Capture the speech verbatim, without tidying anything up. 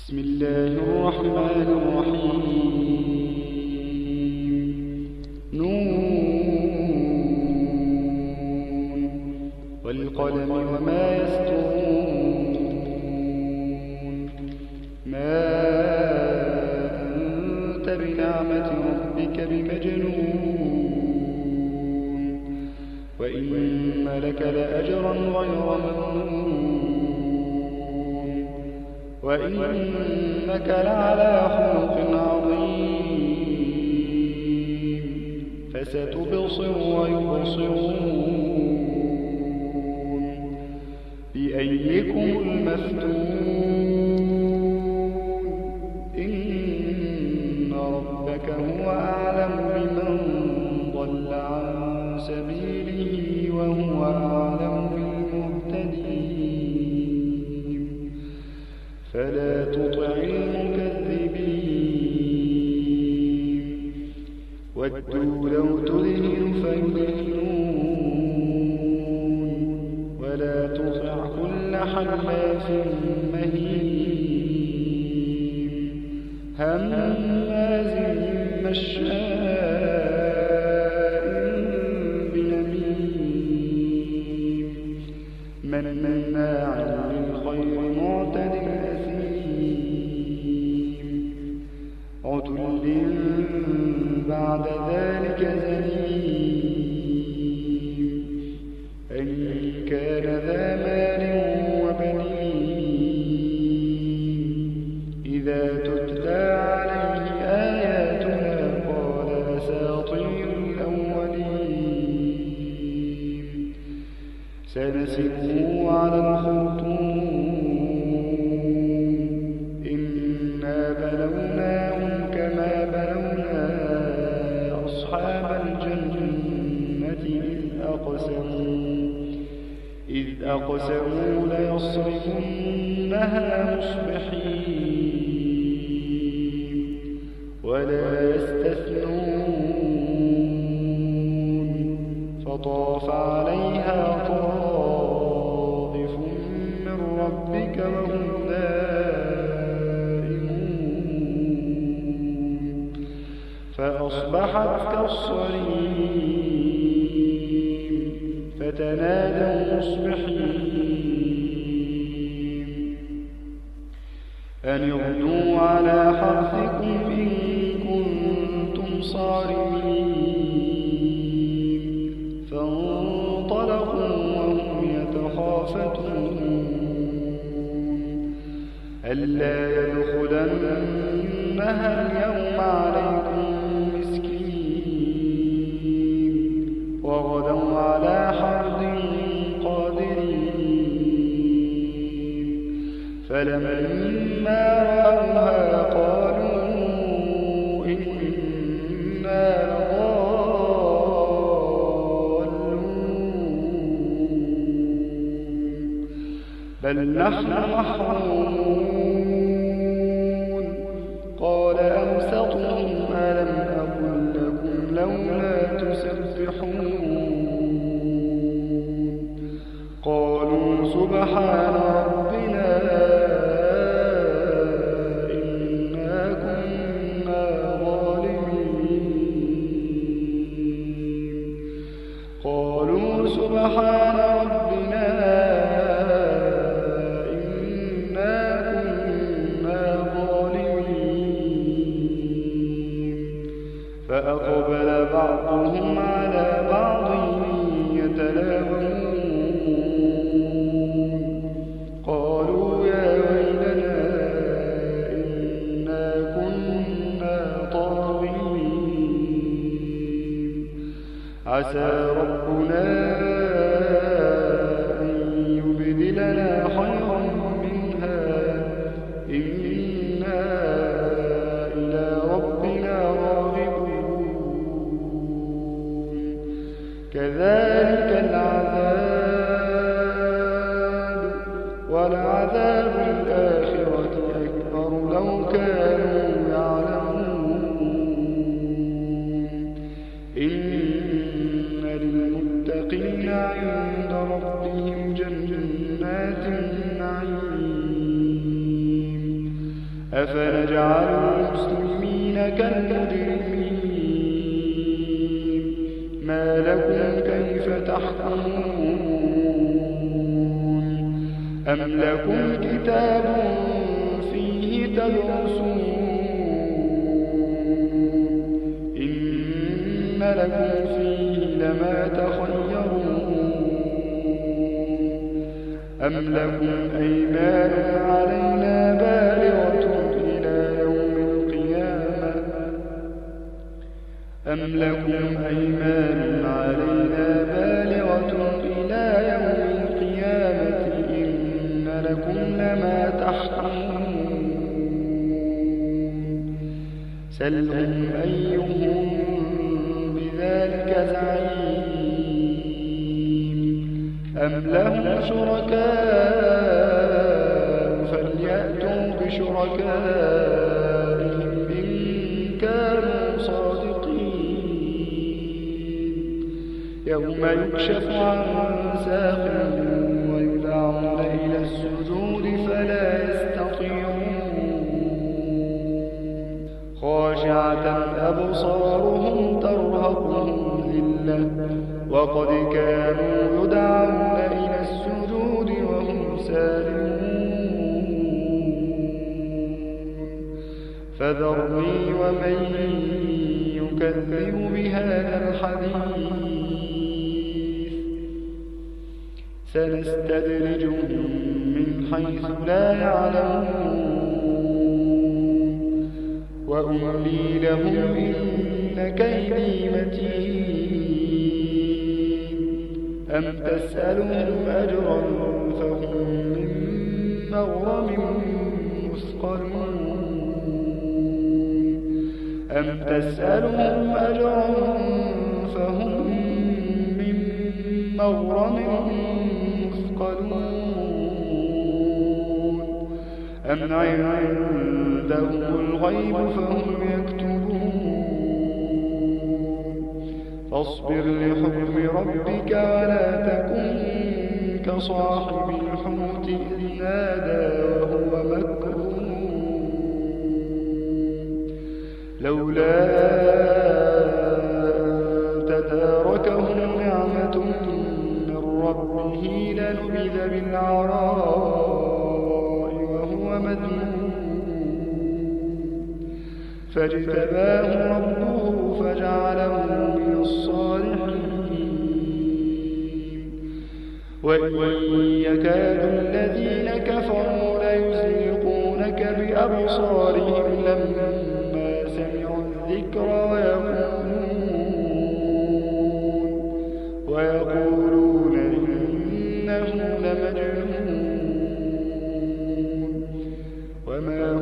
بسم الله الرحمن الرحيم. نون والقلم وما يسطرون. ما أنت بنعمة ربك بمجنون، وإن لك لأجرا غير ممنون، وإنك لعلى خلق عظيم. فستبصر ويبصرون. بأيكم المفتون؟ إن ربك هو أعلم بمن ضل عن سبيله وهو أعلم بالمهتدين. فلا تطع المكذبين. ودوا لو تدهن فيدهنون. ولا تطع كل حلاف مهين هماز مشاء بنميم مناع للخير معتد عتل بعد ذلك زنيم. أن كان ذا مال وبنين. إذا تتلى عليه آياتنا قال أساطير الأولين. سنسمه على الخرطوم. إنا بلوناهم كما بلونا أصحاب الجنة إذ أقسموا إذ أقسموا ليصرمنها مصبحين ولا يستثنون. فطاف عليها طائف من ربك وهم نائمون. فأصبحت كالصريم. فتنادوا مصبحين أن اغدوا على حرثكم إن كنتم صارمين. فانطلقوا وهم يتخافتون ألا يدخلنها اليوم عليكم مسكين. وغدوا على حرد قادرين. فلما رأوها قالوا إنا لضالون بل نحن محرومون. قال أوسطهم ألم أقل لكم لولا تسبحون؟ قالوا سبحان ربنا إنا كنا ظالمين. قالوا سبحان ربنا إنا كنا ظالمين. فأقبل بعضهم على بعض يتلاومون. قالوا يا ويلنا إنا كنا طاغين. عسى ربنا أن يبدلنا خيرا منها إنا إلى ربنا راغبون. كذلك العذاب ولعذاب الآخرة أكبر لو كانوا يعلمون. إن للمتقين عند ربهم جنات النعيم أفنجعل المسلمين كالمجرمين ما لكم كيف تحكمون أم لكم كتاب فيه تدرسون إن لكم فيه لما تخيرون أم لكم أيمان علينا بالغة إلى يوم القيامة أم لكم أيمان علينا بالغة إلى يوم القيامة إن لكم لما تحكمون سلهم أيهم بذلك زعيم أم لهم شركاء فليأتوا بشركائهم إن كانوا صادقين يوم يكشف عن ساق ويدعون إلى السجود فلا يستطيعون خاشعة أبصارهم ترهقهم ذلة وقد كانوا يدعون إلى السجود وهم سالمون فذرني ومن يكذب بهذا الحديث سنستدرجهم من حيث لا يعلمون وأملي لهم إن كيدي متين أم تسألهم أجرا فهم من مغرم مثقلون أم تسألهم أجرا فهم من مغرم مثقلون أم عندهم الغيب فهم يكتبون فاصبر لحكم ربك ولا تكن كصاحب الحوت إذ نادى وهو مكظوم لولا تداركه نعمة من ربه لنبذ بالعراء وهو مذموم فاجتباه ربه فجعله من الصالحين وإن يكاد الذين كفروا ليزلقونك بأبصارهم لما سمعوا الذكر ويقولون ويقولون إنه لمجنون وما